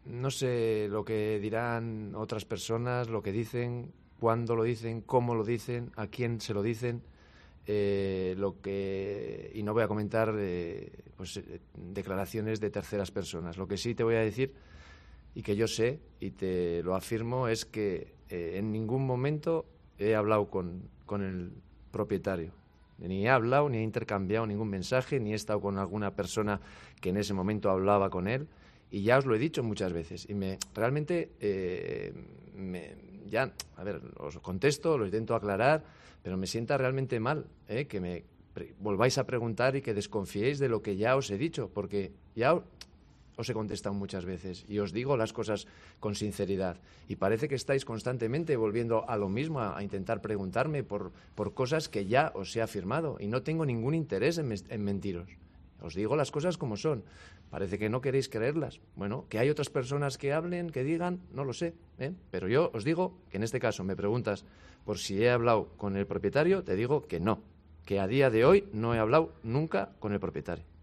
no sé lo que dirán otras personas, lo que dicen, cuándo lo dicen, cómo lo dicen, a quién se lo dicen. Y no voy a comentar declaraciones de terceras personas. Lo que sí te voy a decir, y que yo sé, y te lo afirmo, es que en ningún momento he hablado con el propietario. Ni he hablado, ni he intercambiado ningún mensaje, ni he estado con alguna persona que en ese momento hablaba con él. Y ya os lo he dicho muchas veces. Y realmente, os contesto, lo intento aclarar, pero me sienta realmente mal que me volváis a preguntar y que desconfiéis de lo que ya os he dicho, porque ya os he contestado muchas veces y os digo las cosas con sinceridad. Y parece que estáis constantemente volviendo a lo mismo, a intentar preguntarme por cosas que ya os he afirmado. Y no tengo ningún interés en mentiros. Os digo las cosas como son. Parece que no queréis creerlas. Bueno, que hay otras personas que hablen, que digan, no lo sé. Pero yo os digo que en este caso me preguntas por si he hablado con el propietario, te digo que no. Que a día de hoy no he hablado nunca con el propietario.